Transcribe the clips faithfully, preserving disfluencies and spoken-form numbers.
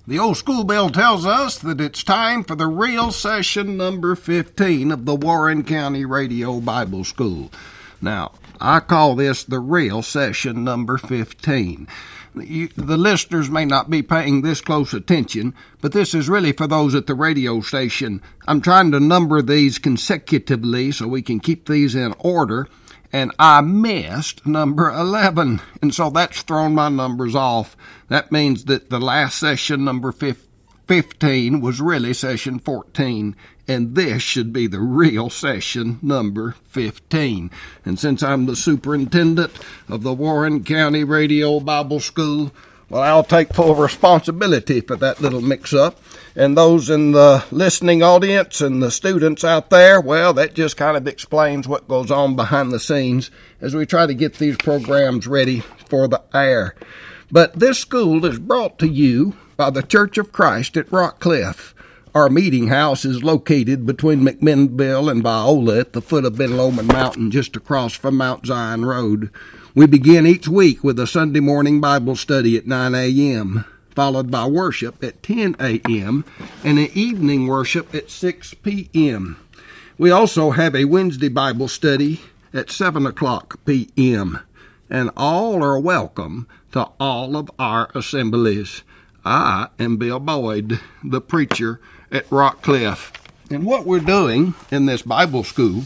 The old school bell tells us that it's time for the real session number fifteen of the Warren County Radio Bible School. Now, I call this the real session number fifteen. You, the listeners may not be paying this close attention, but this is really for those at the radio station. I'm trying to number these consecutively so we can keep these in order, and I missed number eleven, and so that's thrown my numbers off. That means that the last session, number fifteen, was really session fourteen, and this should be the real session number fifteen. And since I'm the superintendent of the Warren County Radio Bible School, well, I'll take full responsibility for that little mix-up. And those in the listening audience and the students out there, well, that just kind of explains what goes on behind the scenes as we try to get these programs ready for the air. But this school is brought to you by the Church of Christ at Rock Cliff. Our meeting house is located between McMinnville and Viola at the foot of Ben Lomond Mountain, just across from Mount Zion Road. We begin each week with a Sunday morning Bible study at nine a.m., followed by worship at ten a.m., and an evening worship at six p.m. We also have a Wednesday Bible study at seven o'clock p.m., and all are welcome to all of our assemblies. I am Bill Boyd, the preacher at Rock Cliff. And what we're doing in this Bible school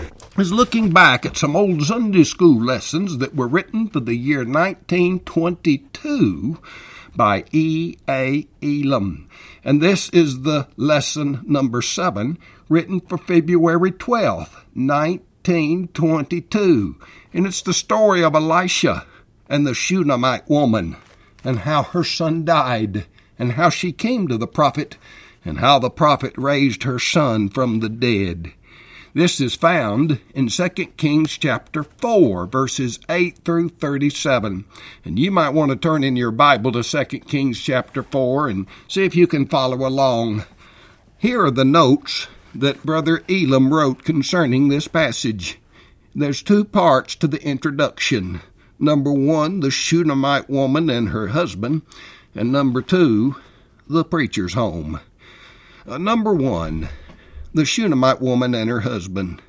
is looking back at some old Sunday school lessons that were written for the year nineteen twenty-two by E A. Elam. And this is the lesson number seven, written for February twelfth, nineteen twenty-two. And it's the story of Elisha and the Shunammite woman, and how her son died, and how she came to the prophet, and how the prophet raised her son from the dead. This is found in Second Kings chapter four, verses eight through thirty-seven. And you might want to turn in your Bible to Second Kings chapter four and see if you can follow along. Here are the notes that Brother Elam wrote concerning this passage. There's two parts to the introduction. Number one, the Shunammite woman and her husband, and number two, the preacher's home. Uh, number one, the Shunammite woman and her husband.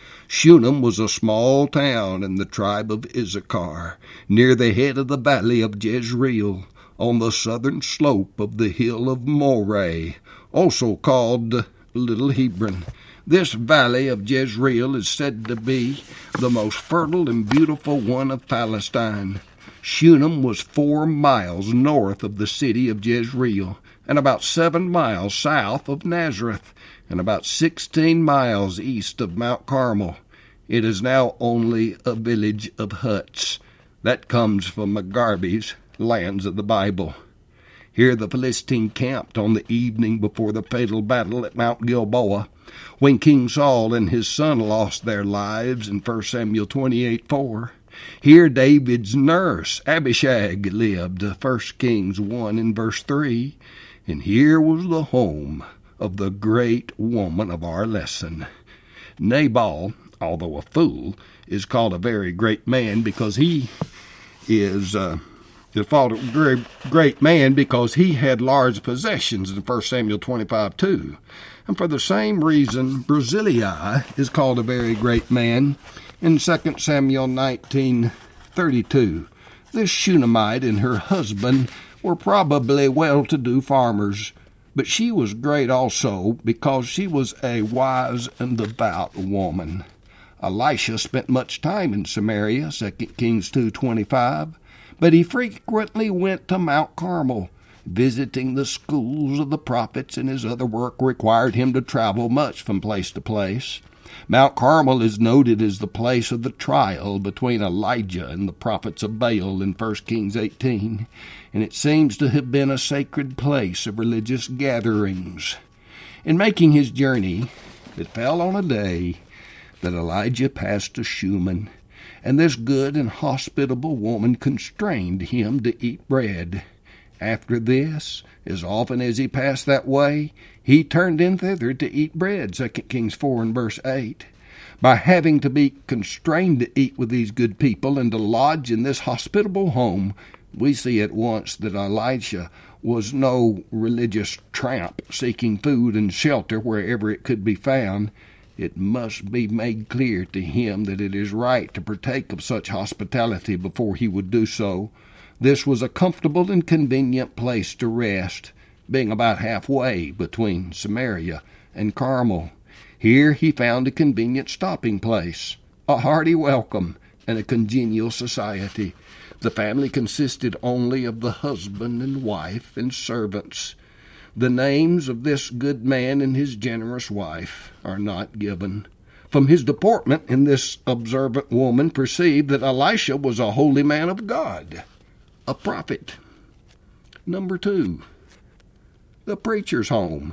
Shunem was a small town in the tribe of Issachar, near the head of the valley of Jezreel, on the southern slope of the hill of Moreh, also called Little Hebron. This valley of Jezreel is said to be the most fertile and beautiful one of Palestine. Shunem was four miles north of the city of Jezreel, and about seven miles south of Nazareth, and about sixteen miles east of Mount Carmel. It is now only a village of huts. That comes from McGarvey's Lands of the Bible. Here the Philistine camped on the evening before the fatal battle at Mount Gilboa, when King Saul and his son lost their lives in First Samuel twenty-eight four. Here David's nurse, Abishag, lived, First Kings one and verse three. And here was the home of the great woman of our lesson. Nabal, although a fool, is called a very great man because he is... Uh, The fault of a great man because he had large possessions in First Samuel twenty-five two. And for the same reason, Barzillai is called a very great man in Second Samuel nineteen thirty-two. This Shunammite and her husband were probably well-to-do farmers, but she was great also because she was a wise and devout woman. Elisha spent much time in Samaria, Second Kings two twenty-five. But he frequently went to Mount Carmel, visiting the schools of the prophets, and his other work required him to travel much from place to place. Mount Carmel is noted as the place of the trial between Elijah and the prophets of Baal in First Kings eighteen, and it seems to have been a sacred place of religious gatherings. In making his journey, it fell on a day that Elijah passed to Shunem, and this good and hospitable woman constrained him to eat bread. After this, as often as he passed that way, he turned in thither to eat bread, Second Kings four and verse eight. By having to be constrained to eat with these good people and to lodge in this hospitable home, we see at once that Elisha was no religious tramp seeking food and shelter wherever it could be found. It must be made clear to him that it is right to partake of such hospitality before he would do so. This was a comfortable and convenient place to rest, being about halfway between Samaria and Carmel. Here he found a convenient stopping place, a hearty welcome, and a congenial society. The family consisted only of the husband and wife and servants. The names of this good man and his generous wife are not given. From his deportment, and this observant woman perceived that Elisha was a holy man of God, a prophet. Number two, the preacher's home.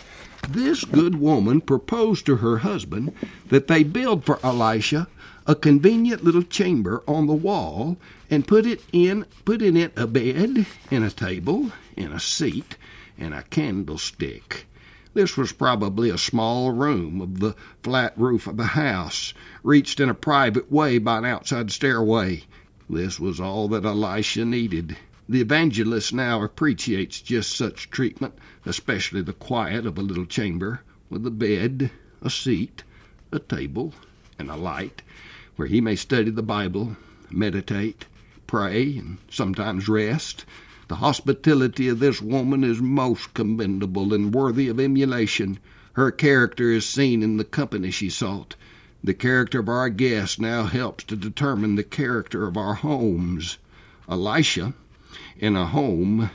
This good woman proposed to her husband that they build for Elisha a convenient little chamber on the wall and put it in put in it a bed and a table and a seat and a candlestick. This was probably a small room of the flat roof of the house, reached in a private way by an outside stairway. This was all that Elisha needed. The evangelist now appreciates just such treatment, especially the quiet of a little chamber with a bed, a seat, a table, and a light, where he may study the Bible, meditate, pray, and sometimes rest. The hospitality of this woman is most commendable and worthy of emulation. Her character is seen in the company she sought. The character of our guests now helps to determine the character of our homes. Elisha, in a home,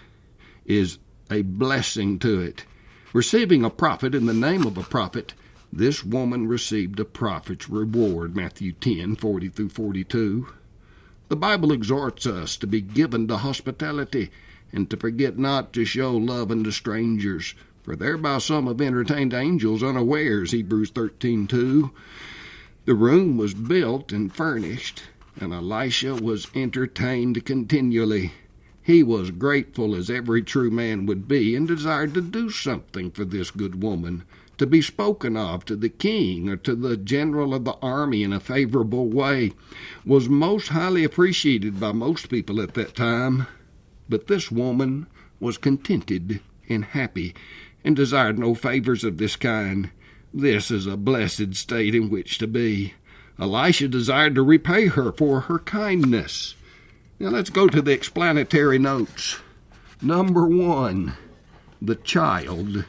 is a blessing to it. Receiving a prophet in the name of a prophet, this woman received a prophet's reward, Matthew ten, forty through forty-two. The Bible exhorts us to be given to hospitality, and to forget not to show love unto strangers, for thereby some have entertained angels unawares, Hebrews thirteen two. The room was built and furnished, and Elisha was entertained continually. He was grateful as every true man would be, and desired to do something for this good woman, to be spoken of to the king or to the general of the army in a favorable way, was most highly appreciated by most people at that time. But this woman was contented and happy, and desired no favors of this kind. This is a blessed state in which to be. Elisha desired to repay her for her kindness. Now let's go to the explanatory notes. Number one, the child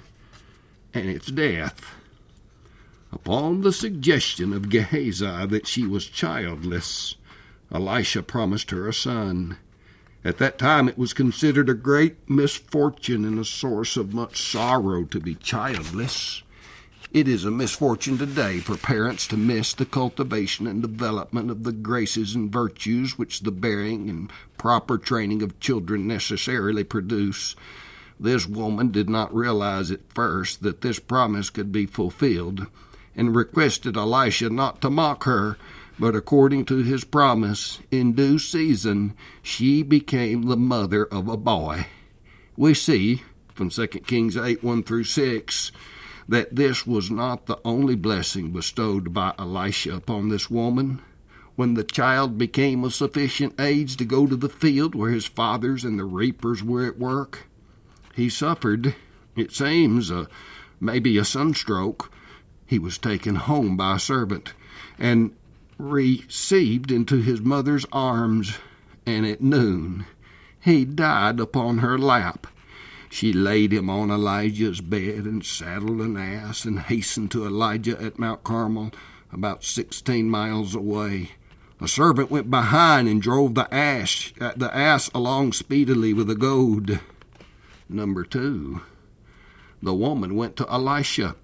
and its death. Upon the suggestion of Gehazi that she was childless, Elisha promised her a son. At that time it was considered a great misfortune and a source of much sorrow to be childless. It is a misfortune today for parents to miss the cultivation and development of the graces and virtues which the bearing and proper training of children necessarily produce. This woman did not realize at first that this promise could be fulfilled, and requested Elisha not to mock her, but according to his promise, in due season, she became the mother of a boy. We see, from Second Kings eight, one through six, that this was not the only blessing bestowed by Elisha upon this woman. When the child became of sufficient age to go to the field where his fathers and the reapers were at work, he suffered, it seems, uh, maybe a sunstroke. He was taken home by a servant and received into his mother's arms, and at noon he died upon her lap. She laid him on Elijah's bed and saddled an ass and hastened to Elijah at Mount Carmel, about sixteen miles away. A servant went behind and drove the ass, uh, the ass along speedily with a goad. Number two, the woman went to Elisha.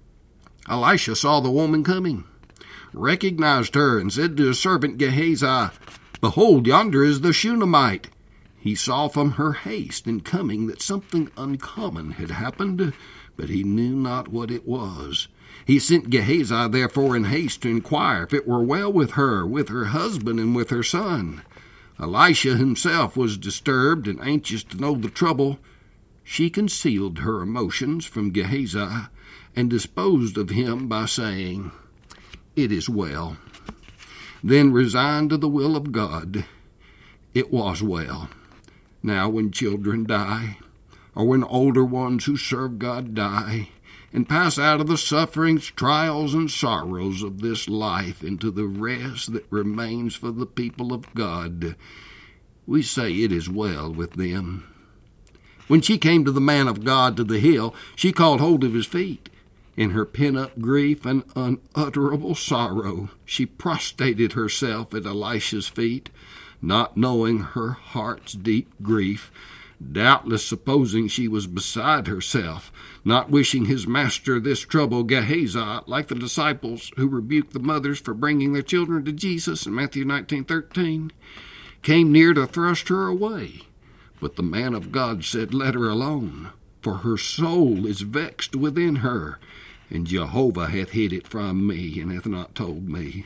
Elisha saw the woman coming, recognized her, and said to his servant Gehazi, "Behold, yonder is the Shunammite." He saw from her haste in coming that something uncommon had happened, but he knew not what it was. He sent Gehazi therefore in haste to inquire if it were well with her, with her husband, and with her son. Elisha himself was disturbed and anxious to know the trouble. She concealed her emotions from Gehazi and disposed of him by saying, "It is well." Then resigned to the will of God. It was well. Now when children die, or when older ones who serve God die, and pass out of the sufferings, trials, and sorrows of this life into the rest that remains for the people of God, we say it is well with them. When she came to the man of God to the hill, she caught hold of his feet. In her pent-up grief and unutterable sorrow, she prostrated herself at Elisha's feet, not knowing her heart's deep grief, doubtless supposing she was beside herself, not wishing his master this trouble. Gehazi, like the disciples who rebuked the mothers for bringing their children to Jesus in Matthew nineteen thirteen, came near to thrust her away. But the man of God said, "Let her alone, for her soul is vexed within her, and Jehovah hath hid it from me, and hath not told me."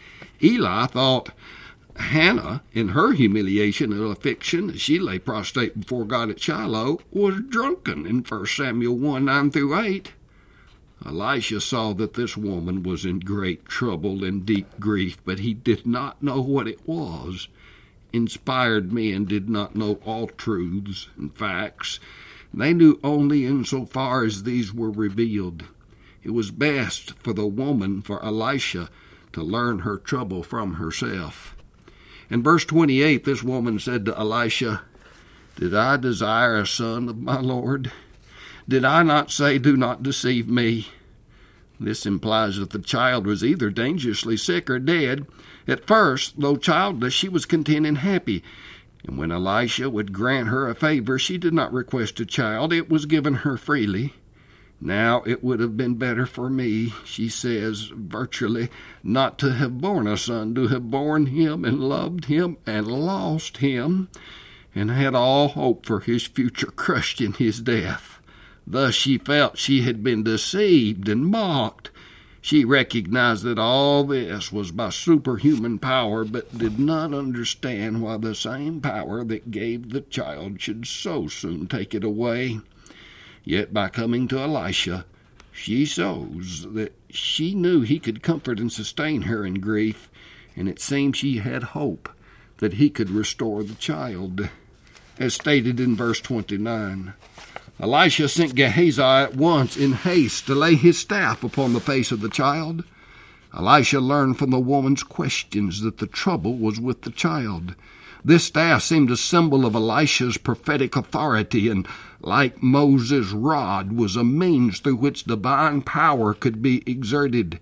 Eli thought Hannah, in her humiliation and affliction, as she lay prostrate before God at Shiloh, was drunken in First Samuel one, nine through eight. Elisha saw that this woman was in great trouble and deep grief, but he did not know what it was. Inspired men did not know all truths and facts. They knew only insofar as these were revealed. It was best for the woman, for Elisha, to learn her trouble from herself. In verse twenty-eight, this woman said to Elisha, "Did I desire a son of my Lord? Did I not say, 'Do not deceive me'?" This implies that the child was either dangerously sick or dead. At first, though childless, she was content and happy. And when Elisha would grant her a favor, she did not request a child. It was given her freely. "Now it would have been better for me," she says virtually, "not to have borne a son, to have borne him and loved him and lost him, and had all hope for his future crushed in his death." Thus she felt she had been deceived and mocked. She recognized that all this was by superhuman power, but did not understand why the same power that gave the child should so soon take it away. Yet by coming to Elisha, she shows that she knew he could comfort and sustain her in grief, and it seemed she had hope that he could restore the child. As stated in verse twenty-nine, Elisha sent Gehazi at once in haste to lay his staff upon the face of the child. Elisha learned from the woman's questions that the trouble was with the child. This staff seemed a symbol of Elisha's prophetic authority, and like Moses' rod, was a means through which divine power could be exerted.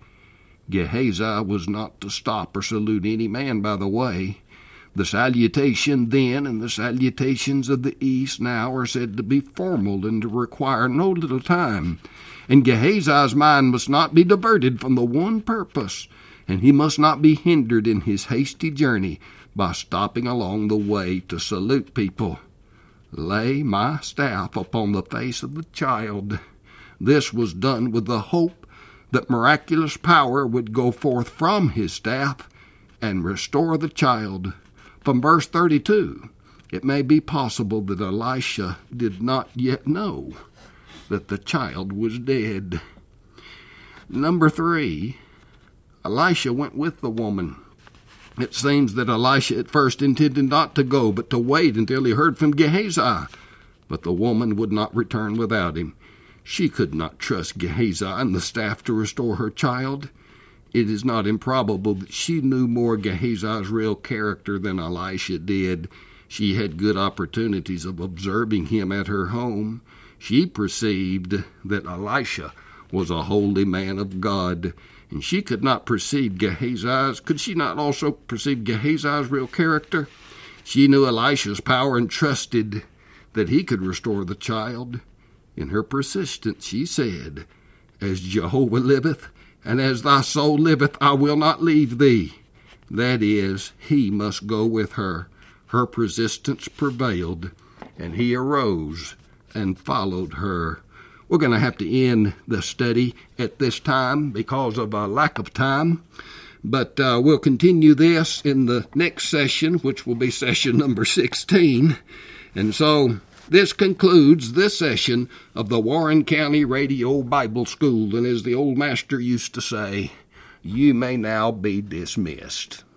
Gehazi was not to stop or salute any man by the way. The salutation then and the salutations of the East now are said to be formal and to require no little time. And Gehazi's mind must not be diverted from the one purpose, and he must not be hindered in his hasty journey by stopping along the way to salute people. "Lay my staff upon the face of the child." This was done with the hope that miraculous power would go forth from his staff and restore the child. From verse thirty-two, it may be possible that Elisha did not yet know that the child was dead. Number three, Elisha went with the woman. It seems that Elisha at first intended not to go, but to wait until he heard from Gehazi. But the woman would not return without him. She could not trust Gehazi and the staff to restore her child. It is not improbable that she knew more Gehazi's real character than Elisha did. She had good opportunities of observing him at her home. She perceived that Elisha was a holy man of God, and she could not perceive Gehazi's. Could she not also perceive Gehazi's real character? She knew Elisha's power and trusted that he could restore the child. In her persistence, she said, "As Jehovah liveth, and as thy soul liveth, I will not leave thee." That is, he must go with her. Her persistence prevailed, and he arose and followed her. We're going to have to end the study at this time because of a lack of time, but uh, we'll continue this in the next session, which will be session number sixteen. And so this concludes this session of the Warren County Radio Bible School, and as the old master used to say, you may now be dismissed.